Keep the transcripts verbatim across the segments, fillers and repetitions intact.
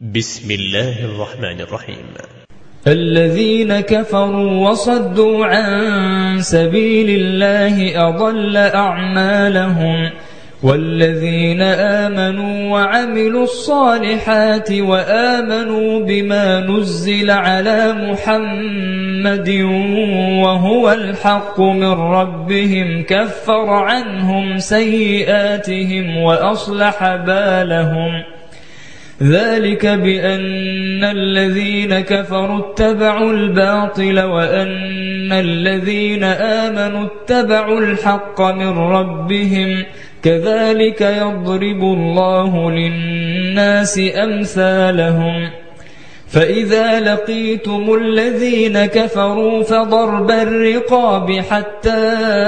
بسم الله الرحمن الرحيم. الذين كفروا وصدوا عن سبيل الله أضل أعمالهم، والذين آمنوا وعملوا الصالحات وآمنوا بما نزل على محمد وهو الحق من ربهم كفر عنهم سيئاتهم وأصلح بالهم. ذلك بأن الذين كفروا اتبعوا الباطل وأن الذين آمنوا اتبعوا الحق من ربهم، كذلك يضرب الله للناس أمثالهم. فإذا لقيتم الذين كفروا فضرب الرقاب حتى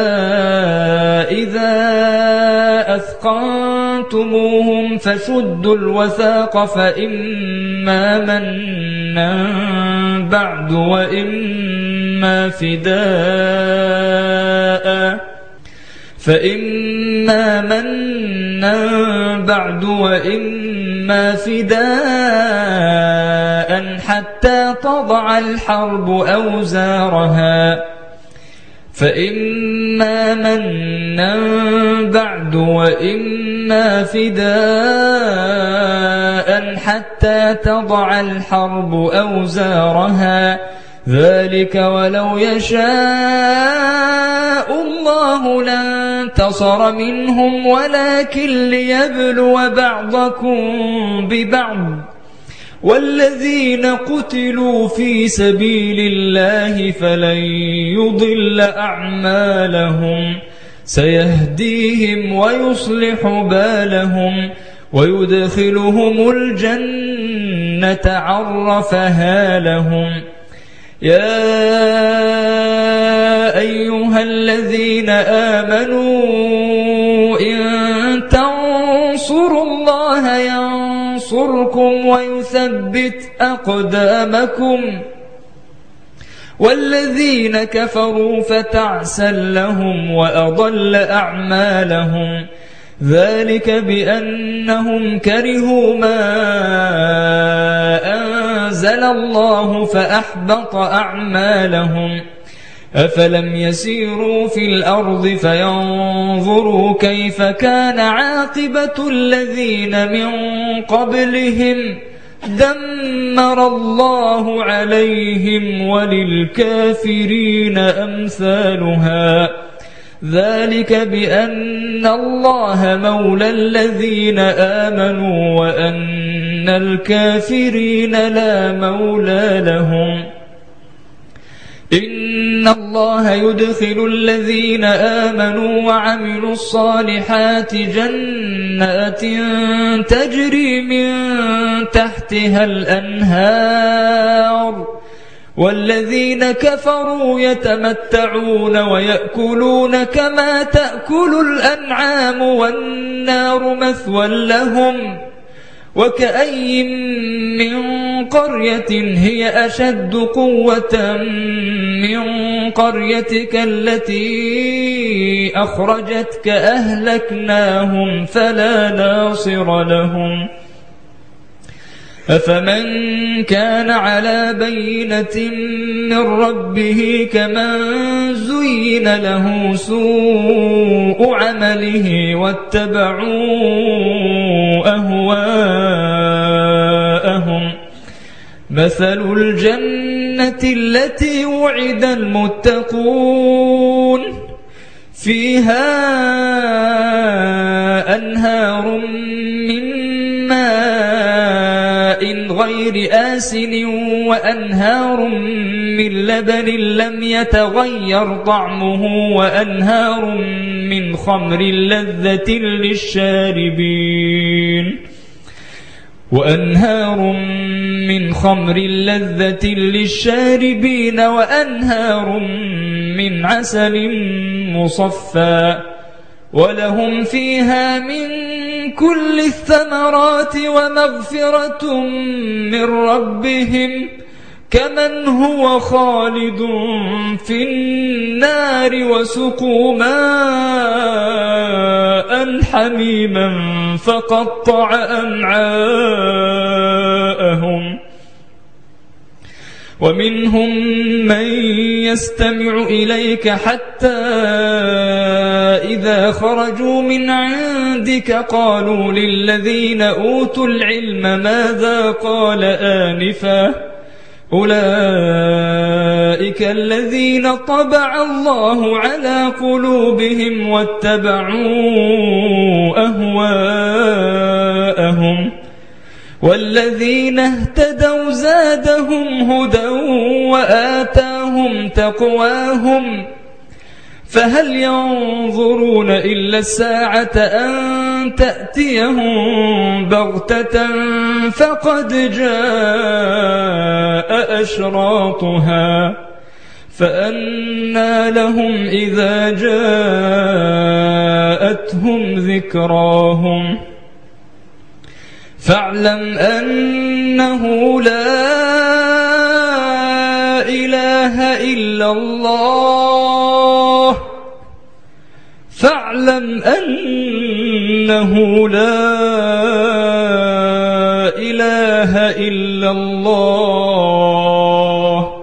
إذا أثقنتموهم فشدوا الوثاق فإما منا بعد وإما فداء فإما منا بعد وإما فداء حتى تضع الحرب أوزارها فإما منا بعد وإما فداء حتى تضع الحرب أوزارها، ذلك ولو يشاء الله لانتصر منهم ولكن ليبلو بعضكم ببعض، والذين قتلوا في سبيل الله فلن يضل أعمالهم، سيهديهم ويصلح بالهم ويدخلهم الجنة عرفها لهم. يا أيها الذين آمنوا إن تنصروا الله ينصركم ويثبت أقدامكم، والذين كفروا فتعسا لهم وأضل أعمالهم. ذلك بأنهم كرهوا ما أنزل الله فأحبط أعمالهم. أفلم يسيروا في الأرض فينظروا كيف كان عاقبة الذين من قبلهم، دمر الله عليهم وللكافرين أمثالها. ذلك بأن الله مولى الذين آمنوا وأن الكافرين لا مولى لهم. إن الله يدخل الذين آمنوا وعملوا الصالحات جنات تجري من تحتها الأنهار، والذين كفروا يتمتعون ويأكلون كما تأكل الأنعام والنار مثوى لهم. وكأي من قرية هي أشد قوة من قريتك التي أخرجتك أهلكناهم فلا ناصر لهم. أفمن كان على بينة من ربه كمن زين له سوء عمله واتبعوا أهواءهم. مثل الجنة التي وعد المتقون فيها أنهار من ماء غير آسن وأنهار من لبن لم يتغير طعمه وأنهار من خمر لذة للشاربين وأنهار من خمر لذة للشاربين وأنهار من عسل مصفى، ولهم فيها من كل الثمرات ومغفرة من ربهم كمن هو خالد في النار وسقوا ماء حميما فقطع أمعاءهم. ومنهم من يستمع إليك حتى إذا خرجوا من عندك قالوا للذين أوتوا العلم ماذا قال آنفا أولئك الذين طبع الله على قلوبهم واتبعوا أهواءهم والذين اهتدوا زادهم هدى وآتاهم تقواهم فهل ينظرون إلا الساعة أن تأتيهم بغتة فقد جاء أشراطها فأنى لهم إذا جاءتهم ذكراهم فاعلم أنه لا إله إلا الله فاعلم أنه لا إله إلا الله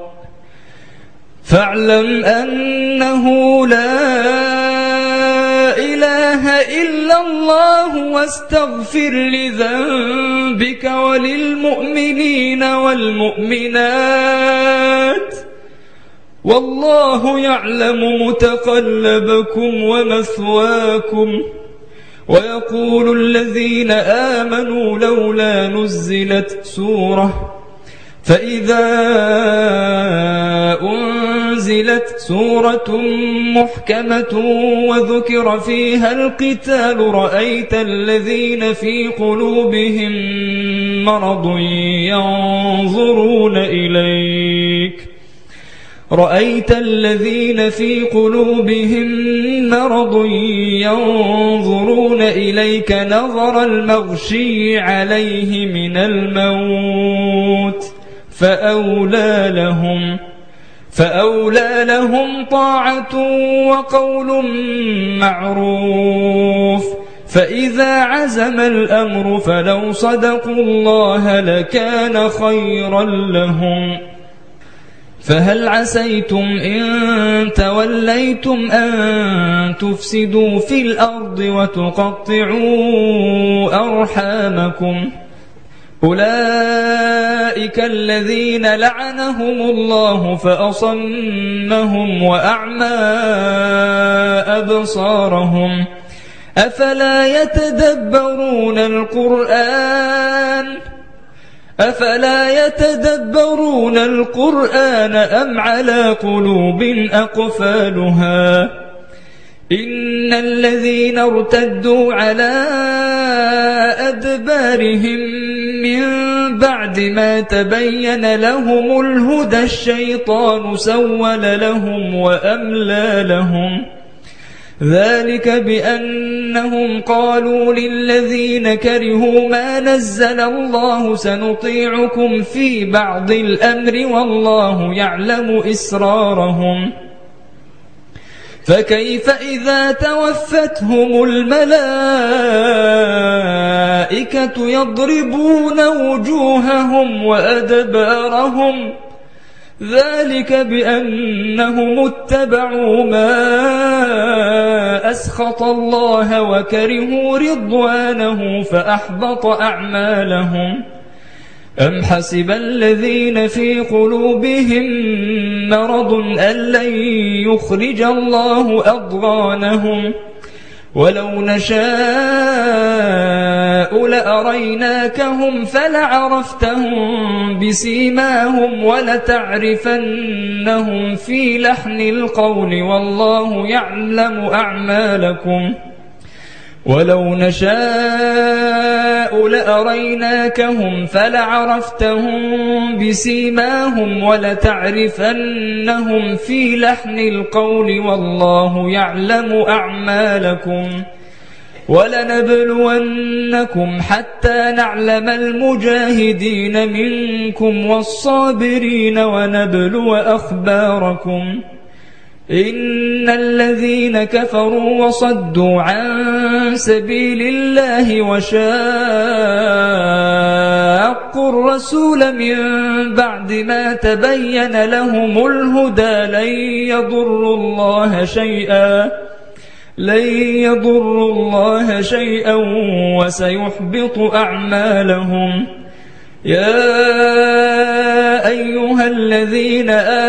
فاعلم أنه لا إله إلا الله واستغفر لذنبك وللمؤمنين والمؤمنات والله يعلم متقلبكم ومثواكم ويقول الذين آمنوا لولا نزلت سورة فإذا أنزلت سورة محكمة وذكر فيها القتال رأيت الذين في قلوبهم مرض ينظرون إليك رأيت الذين في قلوبهم مرض ينظرون إليك نظر المغشي عليه من الموت فأولى لهم فأولى لهم طاعة وقول معروف فإذا عزم الأمر فلو صدقوا الله لكان خيرا لهم فهل عسيتم إن توليتم أن تفسدوا في الأرض وتقطعوا أرحامكم أولئك الذين لعنهم الله فأصمهم وأعمى أبصارهم أفلا يتدبرون القرآن أفلا يتدبرون القرآن أم على قلوب أقفالها إن الذين ارتدوا على أدبارهم من بعد ما تبين لهم الهدى الشيطان سول لهم وأملى لهم ذلك بأنهم قالوا للذين كرهوا ما نزل الله سنطيعكم في بعض الأمر والله يعلم إسرارهم فكيف إذا توفتهم الملائكة يضربون وجوههم وأدبارهم ذلك بأنهم اتبعوا ما أسخط الله وكرهوا رضوانه فأحبط أعمالهم أم حسب الذين في قلوبهم مرض أن لن يخرج الله أضغانهم ولو نشاء لأريناكهم فلعرفتهم بسيماهم ولتعرفنهم في لحن القول والله يعلم أعمالكم ولو نشاء لأريناكهم فلعرفتهم بسيماهم ولتعرفنهم في لحن القول والله يعلم أعمالكم ولنبلونكم حتى نعلم المجاهدين منكم والصابرين ونبلو أخباركم إن الذين كفروا وصدوا عن سبيل الله وشاقوا الرسول من بعد ما تبين لهم الهدى لن يضروا الله شيئا لن يضروا الله شيئا وسيحبط أعمالهم. يا أيها الذين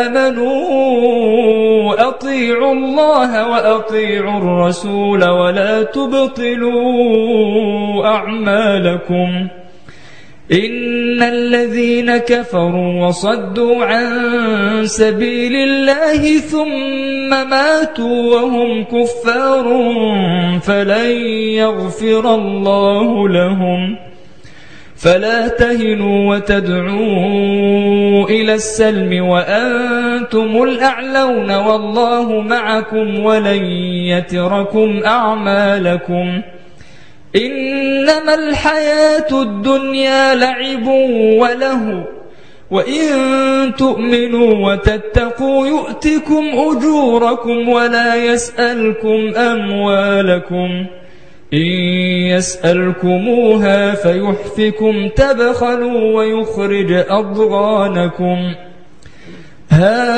آمنوا أطيعوا الله وأطيعوا الرسول ولا تبطلوا أعمالكم. إن الذين كفروا وصدوا عن سبيل الله ثم ماتوا وهم كفار فلن يغفر الله لهم. فلا تهنوا وتدعوا إلى السلم وأنتم الأعلون والله معكم ولن يتركم أعمالكم. إنما الحياة الدنيا لعب وله وإن تؤمنوا وتتقوا يؤتكم أجوركم ولا يسألكم أموالكم. إن يسألكموها فيحفكم تبخلوا ويخرج أضغانكم. ها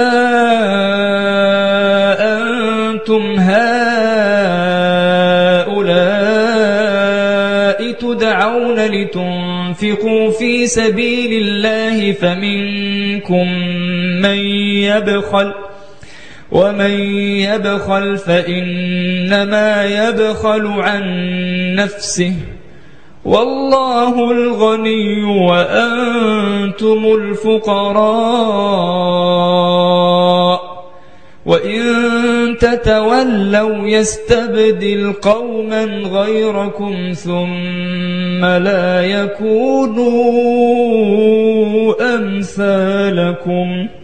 أنتم هؤلاء تدعون لتنفقوا في سبيل الله فمنكم من يبخل ومن يبخل فإنما يبخل عن نفسه والله الغني وأنتم الفقراء وإن تتولوا يستبدل قوما غيركم ثم لا يكونوا أمثالكم.